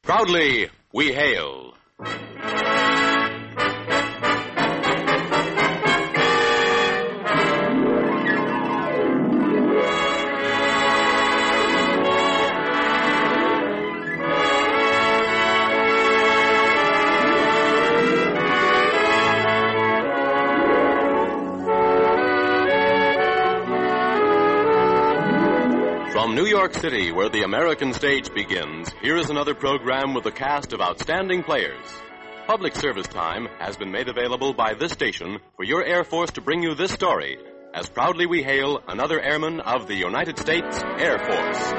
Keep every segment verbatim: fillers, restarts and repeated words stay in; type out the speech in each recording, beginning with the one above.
Proudly, we hail. From New York City, where the American stage begins, here is another program with a cast of outstanding players. Public service time has been made available by this station for your Air Force to bring you this story, as proudly we hail another airman of the United States Air Force.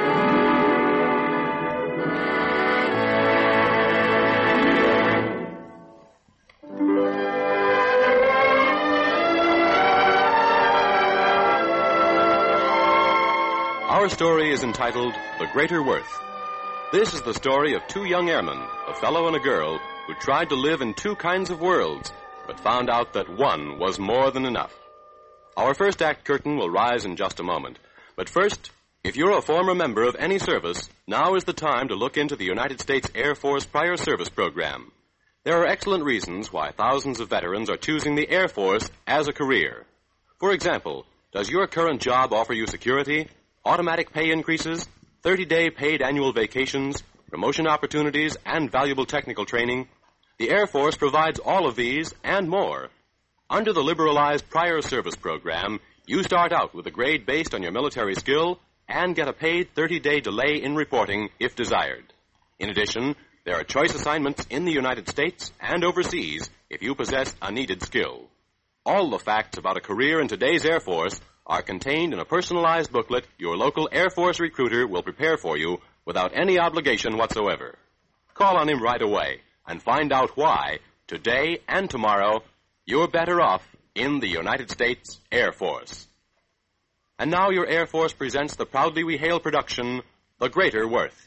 Our story is entitled The Greater Worth. This is the story of two young airmen, a fellow and a girl, who tried to live in two kinds of worlds, but found out that one was more than enough. Our first act curtain will rise in just a moment. But first, if you're a former member of any service, now is the time to look into the United States Air Force Prior Service Program. There are excellent reasons why thousands of veterans are choosing the Air Force as a career. For example, does your current job offer you security, automatic pay increases, thirty-day paid annual vacations, promotion opportunities, and valuable technical training? The Air Force provides all of these and more. Under the liberalized prior service program, you start out with a grade based on your military skill and get a paid thirty-day delay in reporting if desired. In addition, there are choice assignments in the United States and overseas if you possess a needed skill. All the facts about a career in today's Air Force are contained in a personalized booklet your local Air Force recruiter will prepare for you without any obligation whatsoever. Call on him right away and find out why, today and tomorrow, you're better off in the United States Air Force. And now your Air Force presents the Proudly We Hail production, The Greater Worth.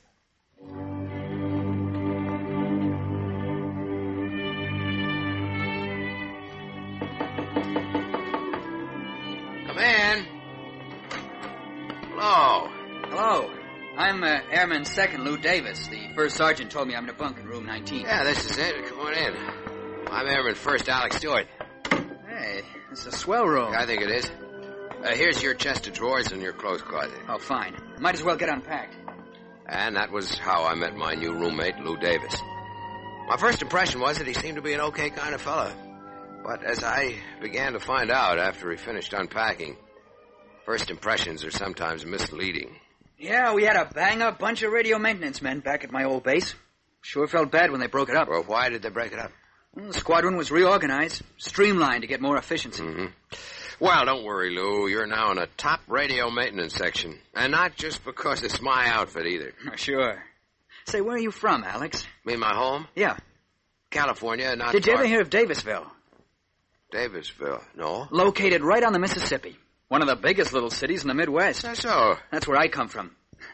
Hello. Hello. I'm uh, Airman Second Lou Davis. The first sergeant told me I'm in a bunk in room nineteen. Yeah, this is it. Come on in. I'm Airman First Alex Stewart. Hey, it's a swell room. I think it is. Uh, here's your chest of drawers and your clothes closet. Oh, fine. Might as well get unpacked. And that was how I met my new roommate, Lou Davis. My first impression was that he seemed to be an okay kind of fella. But as I began to find out after he finished unpacking, first impressions are sometimes misleading. Yeah, we had a bang-up bunch of radio maintenance men back at my old base. Sure felt bad when they broke it up. Well, why did they break it up? Well, the squadron was reorganized, streamlined to get more efficiency. Mm-hmm. Well, don't worry, Lou. You're now in a top radio maintenance section. And not just because it's my outfit, either. Sure. Say, where are you from, Alex? Me, my home? Yeah. California, not Did you far... ever hear of Davisville? Davisville? No. Located right on the Mississippi. One of the biggest little cities in the Midwest. That's so. That's where I come from.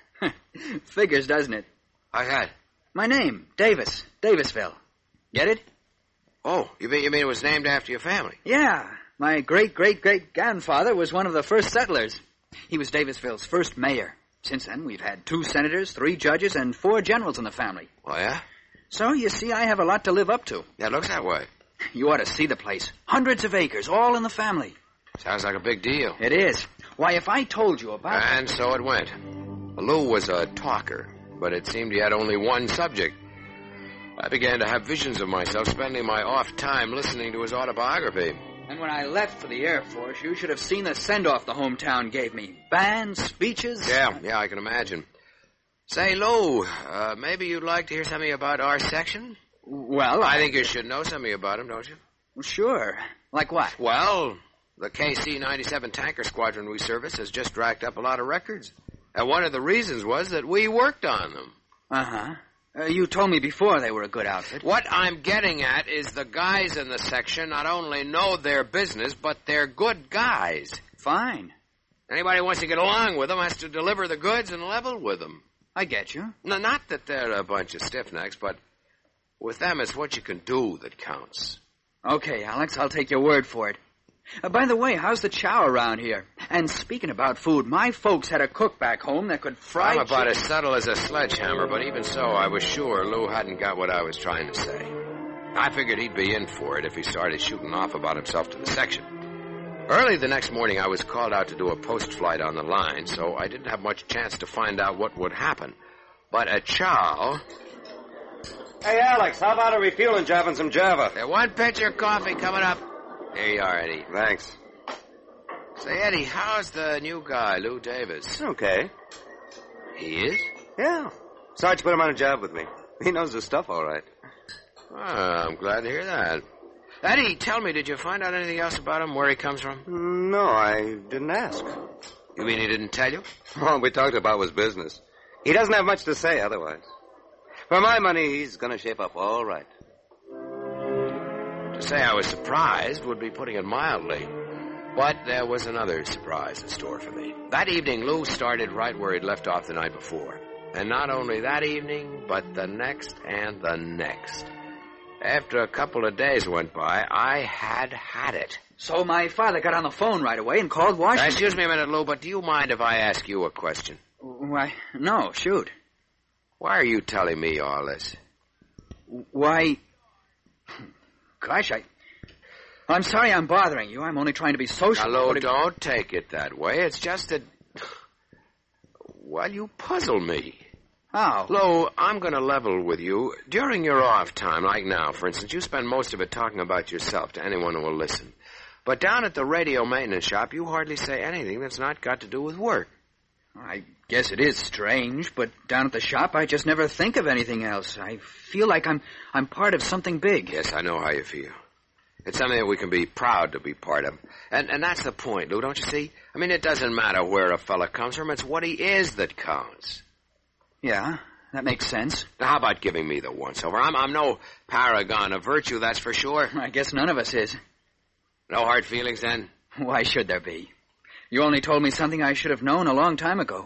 Figures, doesn't it? I got. My name, Davis. Davisville. Get it? Oh, you mean, you mean it was named after your family? Yeah. My great-great-great-grandfather was one of the first settlers. He was Davisville's first mayor. Since then, we've had two senators, three judges, and four generals in the family. Oh, yeah? So, you see, I have a lot to live up to. Yeah, it looks that way. You ought to see the place. Hundreds of acres, all in the family. Sounds like a big deal. It is. Why, if I told you about... And so it went. Lou was a talker, but it seemed he had only one subject. I began to have visions of myself spending my off time listening to his autobiography. And when I left for the Air Force, you should have seen the send-off the hometown gave me. Bands, speeches... Yeah, yeah, I can imagine. Say, Lou, uh, maybe you'd like to hear something about our section? Well, I... I think you should know something about him, don't you? Well, sure. Like what? Well, the K C ninety-seven tanker squadron we service has just racked up a lot of records. And one of the reasons was that we worked on them. Uh-huh. Uh, you told me before they were a good outfit. What I'm getting at is the guys in the section not only know their business, but they're good guys. Fine. Anybody who wants to get along with them has to deliver the goods and level with them. I get you. No, not that they're a bunch of stiff-necks, but with them it's what you can do that counts. Okay, Alex, I'll take your word for it. Uh, by the way, how's the chow around here? And speaking about food, my folks had a cook back home that could fry I'm about chicken. as subtle as a sledgehammer, but even so, I was sure Lou hadn't got what I was trying to say. I figured he'd be in for it if he started shooting off about himself to the section. Early the next morning, I was called out to do a post flight on the line, so I didn't have much chance to find out what would happen. But at chow... Hey, Alex, how about a refueling job and some Java? There, one pitcher of coffee coming up. Here you are, Eddie. Thanks. Say, Eddie, how's the new guy, Lou Davis? Okay. He is? Yeah. Sarge put him on a job with me. He knows his stuff all right. Well, I'm glad to hear that. Eddie, tell me, did you find out anything else about him, where he comes from? No, I didn't ask. You mean he didn't tell you? All we talked about was business. He doesn't have much to say otherwise. For my money, he's going to shape up all right. To say I was surprised would be putting it mildly. But there was another surprise in store for me. That evening, Lou started right where he'd left off the night before. And not only that evening, but the next and the next. After a couple of days went by, I had had it. So my father got on the phone right away and called Washington. Excuse me a minute, Lou, but do you mind if I ask you a question? Why, no, shoot. Why are you telling me all this? Why... Gosh, I... I'm sorry I'm bothering you. I'm only trying to be social. Now, Lou, but... don't take it that way. It's just that... Well, you puzzle me. How? Lou, I'm going to level with you. During your off time, like now, for instance, you spend most of it talking about yourself to anyone who will listen. But down at the radio maintenance shop, you hardly say anything that's not got to do with work. I guess it is strange, but down at the shop, I just never think of anything else. I feel like I'm I'm part of something big. Yes, I know how you feel. It's something that we can be proud to be part of. And and that's the point, Lou, don't you see? I mean, it doesn't matter where a fella comes from. It's what he is that counts. Yeah, that makes sense. Now, how about giving me the once-over? I'm, I'm no paragon of virtue, that's for sure. I guess none of us is. No hard feelings, then? Why should there be? You only told me something I should have known a long time ago.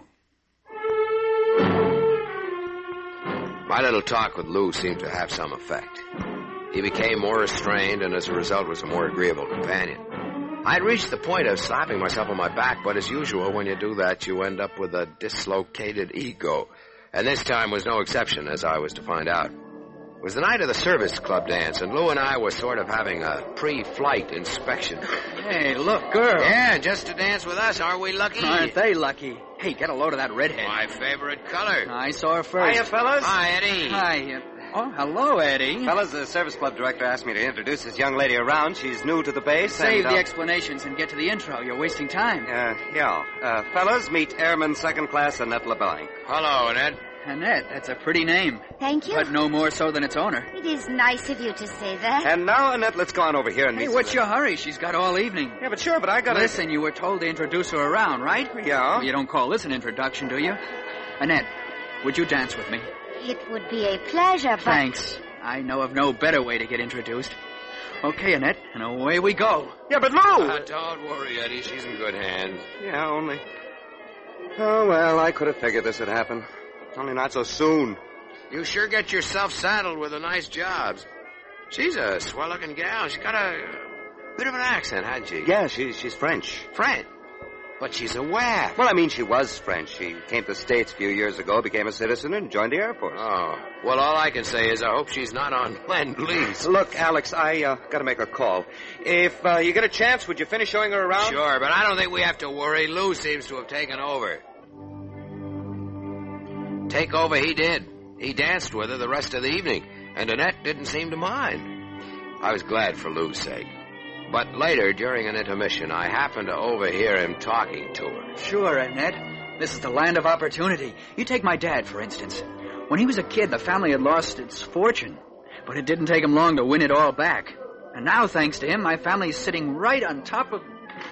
My little talk with Lou seemed to have some effect. He became more restrained and as a result was a more agreeable companion. I'd reached the point of slapping myself on my back, but as usual, when you do that, you end up with a dislocated ego. And this time was no exception, as I was to find out. It was the night of the service club dance, and Lou and I were sort of having a pre-flight inspection. Hey, look, girl. Yeah, just to dance with us, aren't we lucky? Aren't they lucky? Hey, get a load of that redhead. My favorite color. I saw her first. Hiya, fellas. Hi, Eddie. Hi. Uh, oh, hello, Eddie. Fellas, the service club director asked me to introduce this young lady around. She's new to the base. Save and, uh, the explanations and get to the intro. You're wasting time. Uh, yeah. Uh, fellas, meet Airman Second Class Annette LeBlanc. Hello, Annette. Annette, that's a pretty name. Thank you. But no more so than its owner. It is nice of you to say that. And now, Annette, let's go on over here and meet... Hey, what's some- your hurry? She's got all evening. Yeah, but sure, but I gotta... Listen, you were told to introduce her around, right? Yeah. Well, you don't call this an introduction, do you? Annette, would you dance with me? It would be a pleasure, but... Thanks. I know of no better way to get introduced. Okay, Annette, and away we go. Yeah, but Lou! Uh, don't worry, Eddie. She's in good hands. Yeah, only... Oh, well, I could have figured this would happen. Only not so soon. You sure get yourself saddled with the nice jobs. She's a swell-looking gal. She's got a bit of an accent, hasn't she? Yeah, she, she's French. French. But she's a waif. Well, I mean, she was French. She came to the States a few years ago, became a citizen, and joined the Air Force. Oh. Well, all I can say is I hope she's not on Lend-Lease. Look, Alex, I uh, got to make a call. If uh, you get a chance, would you finish showing her around? Sure, but I don't think we have to worry. Lou seems to have taken over. Take over he did. He danced with her the rest of the evening, and Annette didn't seem to mind. I was glad for Lou's sake. But later, during an intermission, I happened to overhear him talking to her. Sure, Annette. This is the land of opportunity. You take my dad, for instance. When he was a kid, the family had lost its fortune. But it didn't take him long to win it all back. And now, thanks to him, my family's sitting right on top of...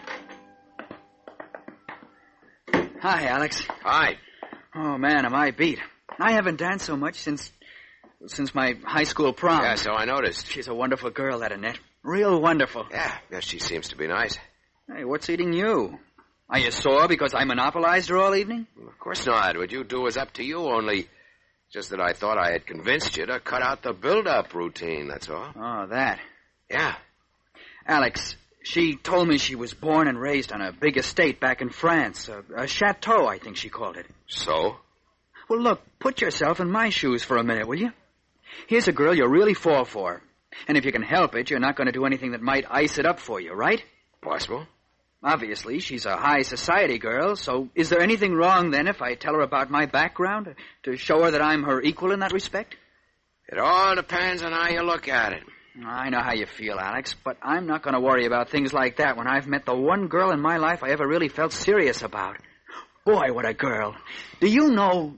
Hi, Alex. Hi. Oh, man, am I beat. I haven't danced so much since... since my high school prom. Yeah, so I noticed. She's a wonderful girl, that Annette. Real wonderful. Yeah, yes, she seems to be nice. Hey, what's eating you? Are you sore because I monopolized her all evening? Of course not. What you do was up to you, only just that I thought I had convinced you to cut out the build-up routine, that's all. Oh, that. Yeah. Alex, She told me she was born and raised on a big estate back in France. A, a chateau, I think she called it. So? Well, look, put yourself in my shoes for a minute, will you? Here's a girl you really fall for. And if you can help it, you're not going to do anything that might ice it up for you, right? Possible. Obviously, she's a high society girl, so is there anything wrong then if I tell her about my background, to show her that I'm her equal in that respect? It all depends on how you look at it. I know how you feel, Alex, but I'm not going to worry about things like that when I've met the one girl in my life I ever really felt serious about. Boy, what a girl. Do you know...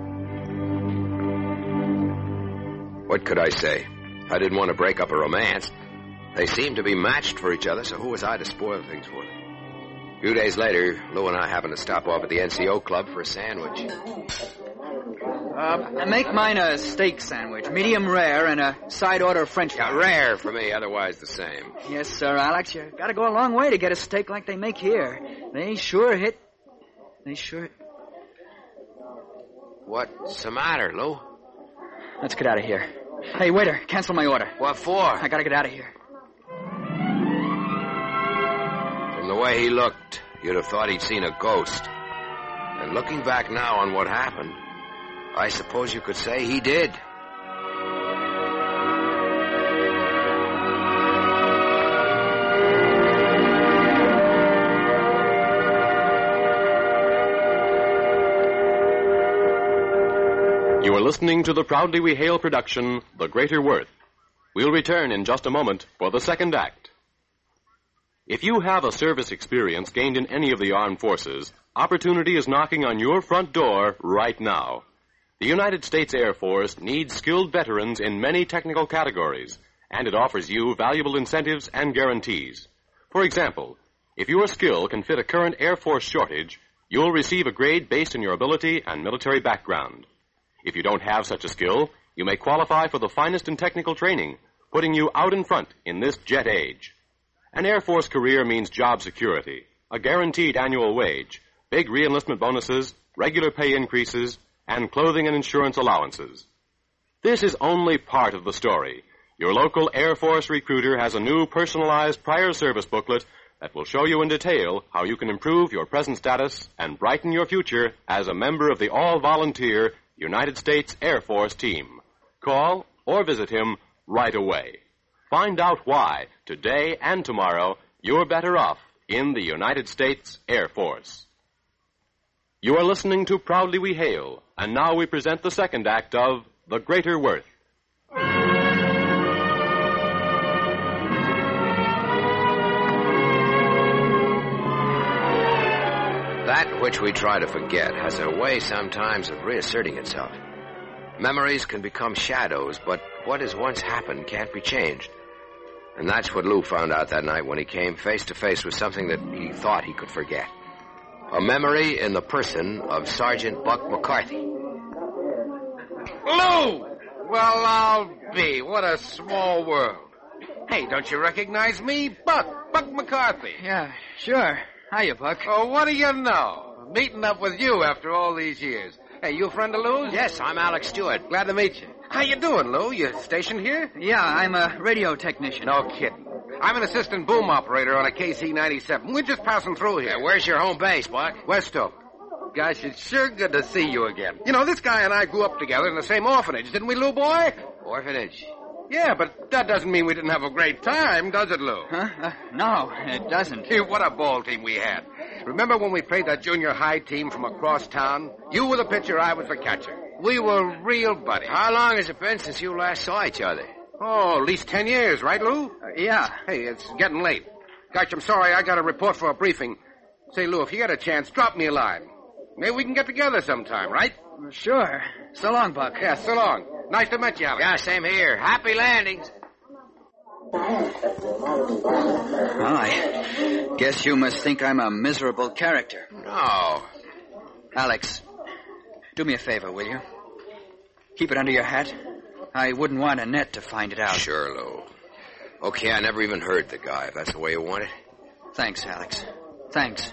What could I say? I didn't want to break up a romance. They seemed to be matched for each other, so who was I to spoil things for them? A few days later, Lou and I happened to stop off at the N C O Club for a sandwich. Uh, make mine a steak sandwich, medium rare, and a side order of French fries. Yeah, rare for me, otherwise the same. Yes, sir, Alex. You got to go a long way to get a steak like they make here. They sure hit. They sure. What's the matter, Lou? Let's get out of here. Hey, waiter, cancel my order. What for? I got to get out of here. From the way he looked, you'd have thought he'd seen a ghost. And looking back now on what happened, I suppose you could say he did. You are listening to the Proudly We Hail production, The Greater Worth. We'll return in just a moment for the second act. If you have a service experience gained in any of the armed forces, opportunity is knocking on your front door right now. The United States Air Force needs skilled veterans in many technical categories, and it offers you valuable incentives and guarantees. For example, if your skill can fit a current Air Force shortage, you'll receive a grade based on your ability and military background. If you don't have such a skill, you may qualify for the finest in technical training, putting you out in front in this jet age. An Air Force career means job security, a guaranteed annual wage, big re-enlistment bonuses, regular pay increases, and clothing and insurance allowances. This is only part of the story. Your local Air Force recruiter has a new personalized prior service booklet that will show you in detail how you can improve your present status and brighten your future as a member of the all-volunteer United States Air Force team. Call or visit him right away. Find out why, today and tomorrow, you're better off in the United States Air Force. You are listening to Proudly We Hail, and now we present the second act of The Greater Worth. That which we try to forget has a way sometimes of reasserting itself. Memories can become shadows, but what has once happened can't be changed. And that's what Lou found out that night when he came face to face with something that he thought he could forget. A memory in the person of Sergeant Buck McCarthy. Lou! Well, I'll be. What a small world. Hey, don't you recognize me? Buck. Buck McCarthy. Yeah, sure. Hiya, Buck. Oh, what do you know? Meeting up with you after all these years. Hey, you a friend of Lou's? Yes, I'm Alex Stewart. Glad to meet you. How you doing, Lou? You stationed here? Yeah, I'm a radio technician. No kidding. I'm an assistant boom operator on a K C ninety-seven. We're just passing through here. Hey, where's your home base, Buck? Westover. Gosh, it's sure good to see you again. You know, this guy and I grew up together in the same orphanage, didn't we, Lou boy? Orphanage. Yeah, but that doesn't mean we didn't have a great time, does it, Lou? Huh? Uh, no, it doesn't. Hey, what a ball team we had. Remember when we played that junior high team from across town? You were the pitcher, I was the catcher. We were real buddies. How long has it been since you last saw each other? Oh, at least ten years, right, Lou? Uh, yeah. Hey, it's getting late. Gosh, I'm sorry, I got a report for a briefing. Say, Lou, if you get a chance, drop me a line. Maybe we can get together sometime, right? Sure. So long, Buck. Yeah, so long. Nice to meet you, Alex. Yeah, same here. Happy landings. Well, I guess you must think I'm a miserable character. No. Alex, do me a favor, will you? Keep it under your hat. I wouldn't want Annette to find it out. Sure, Lou. Okay, I never even heard the guy, if that's the way you want it. Thanks, Alex. Thanks.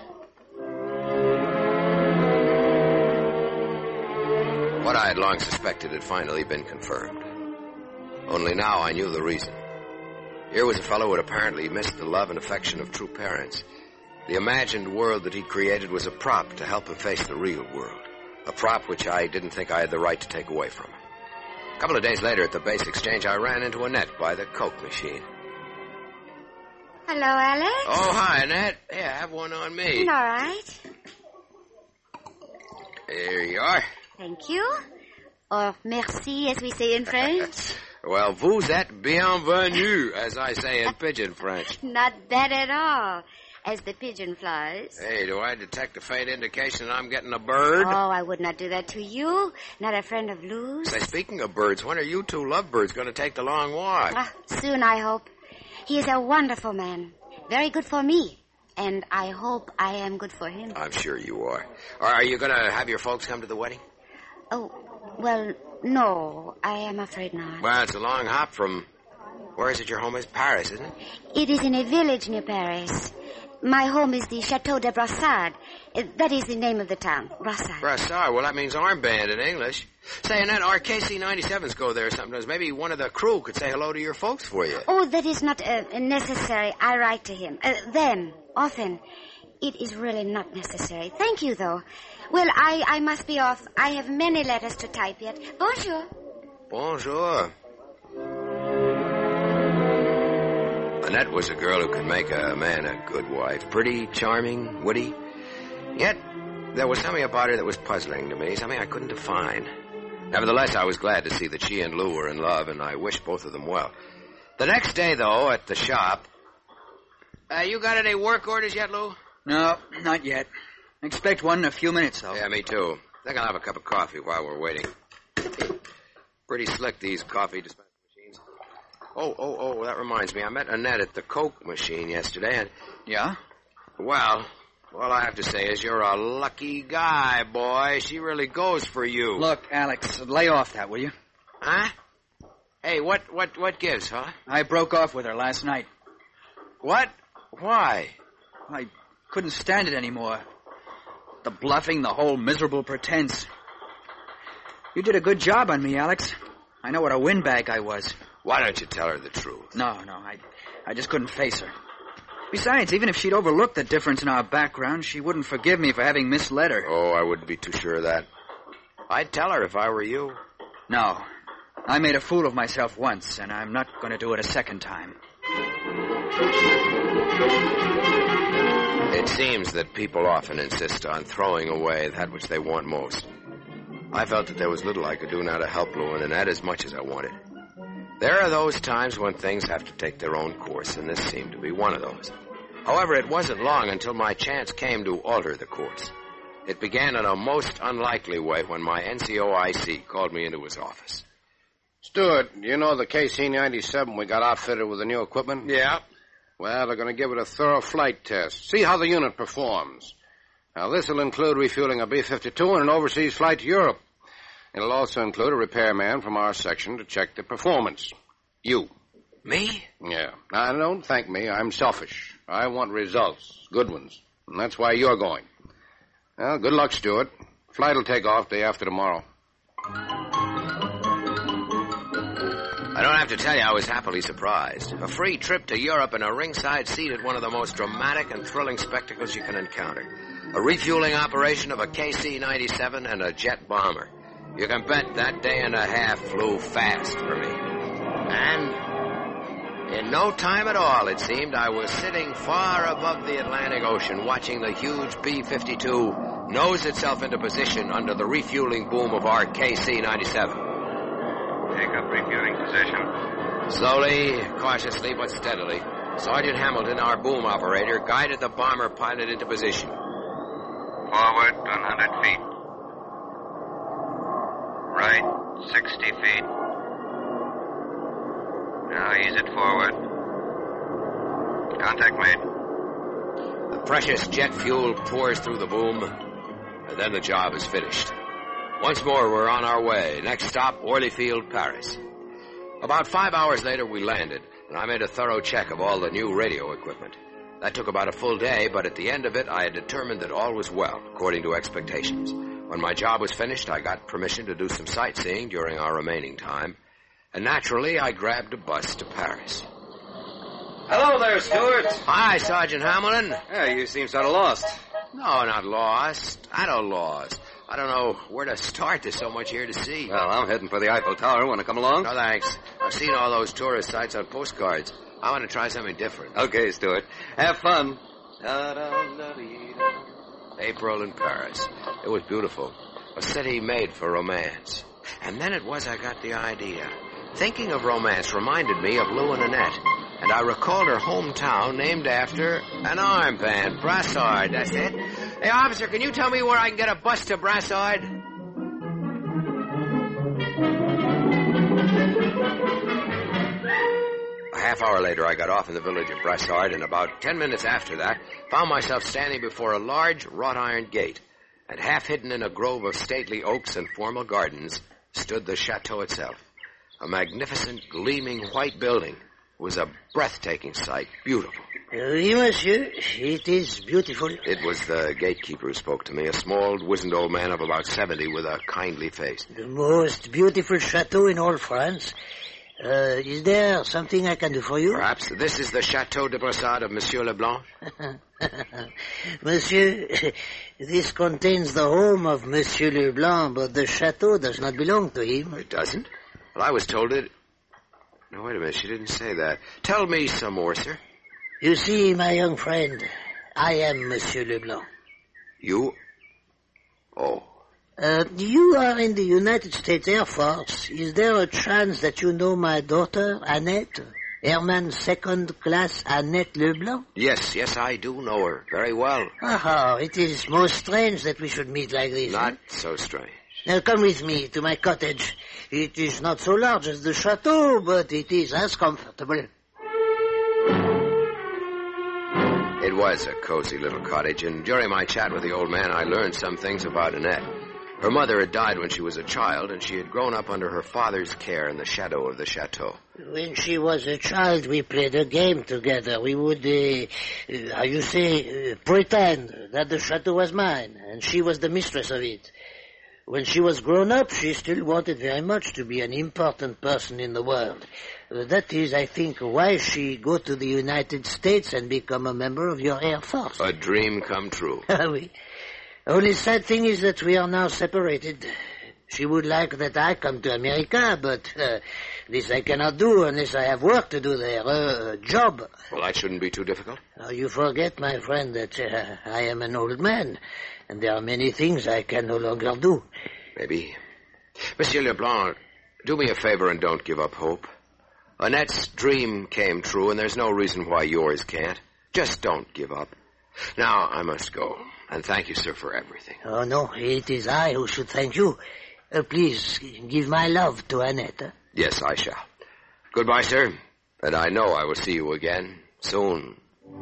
What I had long suspected had finally been confirmed. Only now I knew the reason. Here was a fellow who had apparently missed the love and affection of true parents. The imagined world that he created was a prop to help him face the real world. A prop which I didn't think I had the right to take away from him. A couple of days later at the base exchange, I ran into Annette by the Coke machine. Hello, Alex. Oh, hi, Annette. Here, have one on me. All right. Here you are. Thank you. Or merci, as we say in French. Well, vous êtes bienvenue, as I say in Pigeon French. Not bad at all, as the pigeon flies. Hey, do I detect a faint indication that I'm getting a bird? Oh, I would not do that to you. Not a friend of Lou's. Say, speaking of birds, when are you two lovebirds going to take the long walk? Ah, soon, I hope. He is a wonderful man. Very good for me. And I hope I am good for him. I'm sure you are. Are you going to have your folks come to the wedding? Oh, well, no, I am afraid not. Well, it's a long hop from... Where is it your home is? Paris, isn't it? It is in a village near Paris. My home is the Chateau de Brassard. Uh, That is the name of the town, Brassard. Brassard. Well, that means armband in English. Say, Annette, our K C ninety-sevens go there sometimes. Maybe one of the crew could say hello to your folks for you. Oh, that is not uh, necessary. I write to him. Uh, them, often. It is really not necessary. Thank you, though. Well, I, I must be off. I have many letters to type yet. Bonjour. Bonjour. Annette was a girl who could make a man a good wife. Pretty, charming, witty. Yet, there was something about her that was puzzling to me, something I couldn't define. Nevertheless, I was glad to see that she and Lou were in love, and I wished both of them well. The next day, though, at the shop... Uh, you got any work orders yet, Lou? No, not yet. Expect one in a few minutes, though. Yeah, me too. I think I'll have a cup of coffee while we're waiting. Pretty slick, these coffee dispensing machines. Oh, oh, oh, that reminds me. I met Annette at the Coke machine yesterday, and... Yeah? Well, all I have to say is you're a lucky guy, boy. She really goes for you. Look, Alex, lay off that, will you? Huh? Hey, what, what, what gives, huh? I broke off with her last night. What? Why? I couldn't stand it anymore. The bluffing, the whole miserable pretense. You did a good job on me, Alex. I know what a windbag I was. Why don't you tell her the truth? No, no, I, I just couldn't face her. Besides, even if she'd overlooked the difference in our background, she wouldn't forgive me for having misled her. Oh, I wouldn't be too sure of that. I'd tell her if I were you. No. I made a fool of myself once, and I'm not going to do it a second time. It seems that people often insist on throwing away that which they want most. I felt that there was little I could do now to help Lou, and Annette as much as I wanted. There are those times when things have to take their own course, and this seemed to be one of those. However, it wasn't long until my chance came to alter the course. It began in a most unlikely way when my N C O I C called me into his office. Stuart, you know the K C ninety-seven we got outfitted with the new equipment? Yeah. Well, they're going to give it a thorough flight test. See how the unit performs. Now, this will include refueling a B fifty-two and an overseas flight to Europe. It'll also include a repairman from our section to check the performance. You. Me? Yeah. Now, don't thank me. I'm selfish. I want results. Good ones. And that's why you're going. Well, good luck, Stuart. Flight will take off day after tomorrow. I don't have to tell you I was happily surprised. A free trip to Europe and a ringside seat at one of the most dramatic and thrilling spectacles you can encounter. A refueling operation of a K C ninety-seven and a jet bomber. You can bet that day and a half flew fast for me. And in no time at all, it seemed, I was sitting far above the Atlantic Ocean watching the huge B fifty-two nose itself into position under the refueling boom of our K C ninety-seven. Take up refueling position. Slowly, cautiously, but steadily, Sergeant Hamilton, our boom operator, guided the bomber pilot into position. Forward one hundred feet. Right sixty feet. Now ease it forward. Contact made. The precious jet fuel pours through the boom, and then the job is finished. Once more, we're on our way. Next stop, Orlyfield, Paris. About five hours later, we landed, and I made a thorough check of all the new radio equipment. That took about a full day, but at the end of it, I had determined that all was well, according to expectations. When my job was finished, I got permission to do some sightseeing during our remaining time, and naturally, I grabbed a bus to Paris. Hello there, Stuart. Hi, Sergeant Hamilton. Yeah, you seem sort of lost. No, not lost. I don't lost. I don't know where to start. There's so much here to see. Well, I'm heading for the Eiffel Tower. Want to come along? No, thanks. I've seen all those tourist sites on postcards. I want to try something different. Okay, Stuart. Have fun. April in Paris. It was beautiful. A city made for romance. And then it was I got the idea. Thinking of romance reminded me of Lou and Annette. And I recalled her hometown named after an armband, Brassard. That's it. Hey, officer, can you tell me where I can get a bus to Brassard? A half hour later, I got off in the village of Brassard, and about ten minutes after that, found myself standing before a large wrought iron gate. And half hidden in a grove of stately oaks and formal gardens stood the chateau itself. A magnificent, gleaming white building. It was a breathtaking sight, beautiful. Oui, monsieur, it is beautiful. It was the gatekeeper who spoke to me, a small, wizened old man of about seventy with a kindly face. The most beautiful chateau in all France. Uh, is there something I can do for you? Perhaps this is the Chateau de Brassard of Monsieur Leblanc? Monsieur, this contains the home of Monsieur Leblanc, but the chateau does not belong to him. It doesn't? Well, I was told it... No, wait a minute, she didn't say that. Tell me some more, sir. You see, my young friend, I am Monsieur Leblanc. You? Oh. Uh, you are in the United States Air Force. Is there a chance that you know my daughter, Annette? Airman Second Class Annette Leblanc? Yes, yes, I do know her very well. Oh, it is most strange that we should meet like this. Not eh? so strange. Now come with me to my cottage. It is not so large as the chateau, but it is as comfortable. It was a cozy little cottage, and during my chat with the old man, I learned some things about Annette. Her mother had died when she was a child, and she had grown up under her father's care in the shadow of the chateau. When she was a child, we played a game together. We would, uh, uh, how you say, uh, pretend that the chateau was mine, and she was the mistress of it. When she was grown up, she still wanted very much to be an important person in the world. Uh, that is, I think, why she go to the United States and become a member of your Air Force. A dream come true. Oui. Only sad thing is that we are now separated. She would like that I come to America, but uh, this I cannot do unless I have work to do there, uh, a job. Well, that shouldn't be too difficult. Now, you forget, my friend, that uh, I am an old man, and there are many things I can no longer do. Maybe. Monsieur Leblanc, do me a favor and don't give up hope. Annette's dream came true, and there's no reason why yours can't. Just don't give up. Now, I must go. And thank you, sir, for everything. Oh, no, it is I who should thank you. Uh, please, give my love to Annette. Huh? Yes, I shall. Goodbye, sir. And I know I will see you again soon.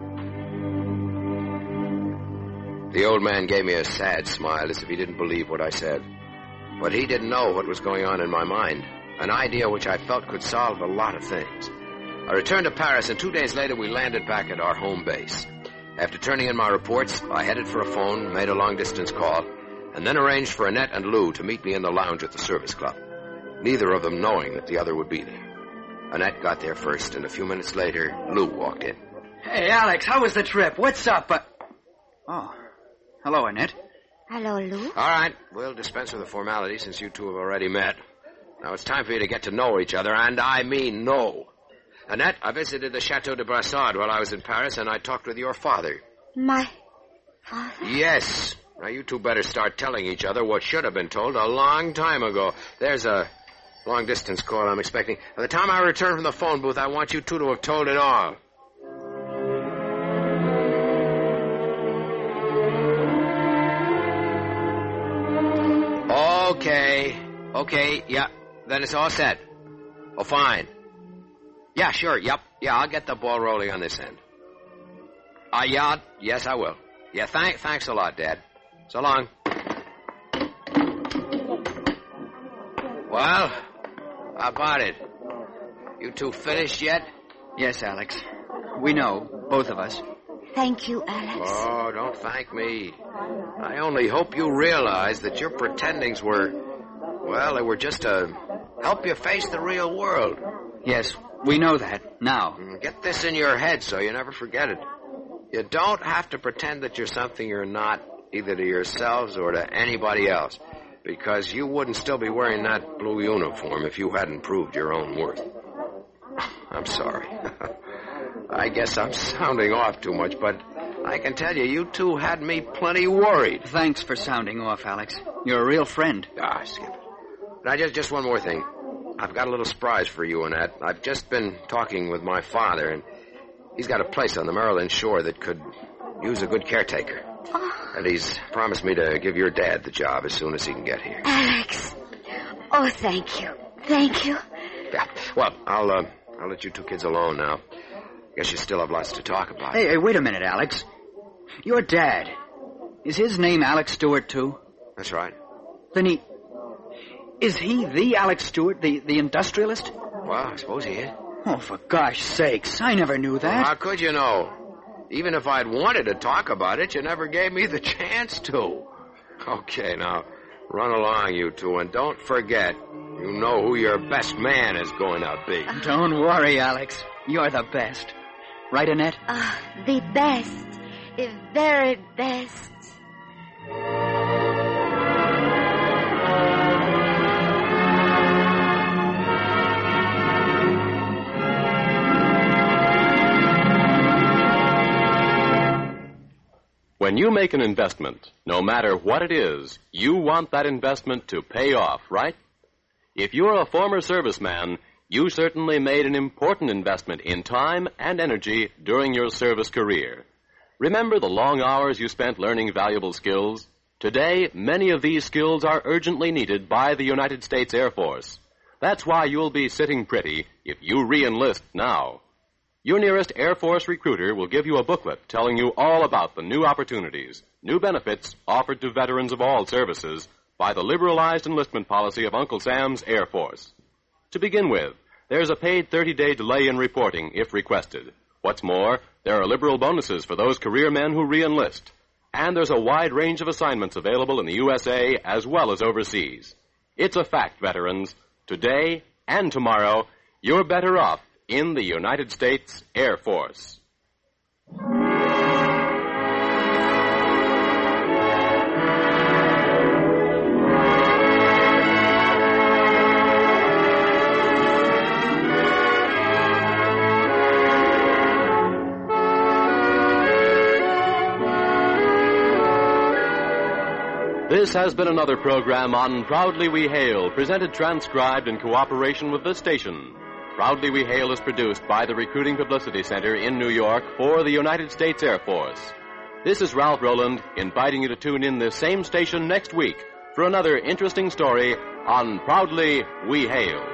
The old man gave me a sad smile as if he didn't believe what I said. But he didn't know what was going on in my mind, an idea which I felt could solve a lot of things. I returned to Paris, and two days later we landed back at our home base. After turning in my reports, I headed for a phone, made a long-distance call, and then arranged for Annette and Lou to meet me in the lounge at the service club, neither of them knowing that the other would be there. Annette got there first, and a few minutes later, Lou walked in. Hey, Alex, how was the trip? What's up? Uh... Oh, hello, Annette. Hello, Lou. All right, we'll dispense with the formality since you two have already met. Now it's time for you to get to know each other, and I mean know. Annette, I visited the Chateau de Brassard while I was in Paris, and I talked with your father. My father? Yes. Now, you two better start telling each other what should have been told a long time ago. There's a long-distance call I'm expecting. By the time I return from the phone booth, I want you two to have told it all. Okay. Okay, yeah. Then it's all set. Oh, fine. Yeah, sure, yep. Yeah, I'll get the ball rolling on this end. Uh, yeah, yes, I will. Yeah, thank, thanks a lot, Dad. So long. Well, how about it? You two finished yet? Yes, Alex. We know, both of us. Thank you, Alex. Oh, don't thank me. I only hope you realize that your pretendings were, well, they were just to help you face the real world. Yes, We know that, now. Get this in your head so you never forget it. You don't have to pretend that you're something you're not, either to yourselves or to anybody else, because you wouldn't still be wearing that blue uniform if you hadn't proved your own worth. I'm sorry. I guess I'm sounding off too much, but I can tell you, you two had me plenty worried. Thanks for sounding off, Alex. You're a real friend. Ah, Skip. Now, just, just one more thing. I've got a little surprise for you, Annette. I've just been talking with my father, and he's got a place on the Maryland shore that could use a good caretaker. Oh. And he's promised me to give your dad the job as soon as he can get here. Alex. Oh, thank you. Thank you. Yeah. Well, I'll, uh, I'll let you two kids alone now. Guess you still have lots to talk about. Hey, hey, wait a minute, Alex. Your dad, is his name Alex Stewart, too? That's right. Then he... Is he the Alex Stewart, the, the industrialist? Well, I suppose he is. Oh, for gosh sakes, I never knew that. Well, how could you know? Even if I'd wanted to talk about it, you never gave me the chance to. Okay, now, run along, you two, and don't forget, you know who your best man is going to be. Don't worry, Alex. You're the best. Right, Annette? Ah, oh, the best. The very best. When you make an investment, no matter what it is, you want that investment to pay off, right? If you're a former serviceman, you certainly made an important investment in time and energy during your service career. Remember the long hours you spent learning valuable skills? Today, many of these skills are urgently needed by the United States Air Force. That's why you'll be sitting pretty if you re-enlist now. Your nearest Air Force recruiter will give you a booklet telling you all about the new opportunities, new benefits offered to veterans of all services by the liberalized enlistment policy of Uncle Sam's Air Force. To begin with, there's a paid thirty-day delay in reporting if requested. What's more, there are liberal bonuses for those career men who re-enlist. And there's a wide range of assignments available in the U S A as well as overseas. It's a fact, veterans. Today and tomorrow, you're better off in the United States Air Force. This has been another program on Proudly We Hail, presented transcribed in cooperation with this station. Proudly We Hail is produced by the Recruiting Publicity Center in New York for the United States Air Force. This is Ralph Roland inviting you to tune in this same station next week for another interesting story on Proudly We Hail.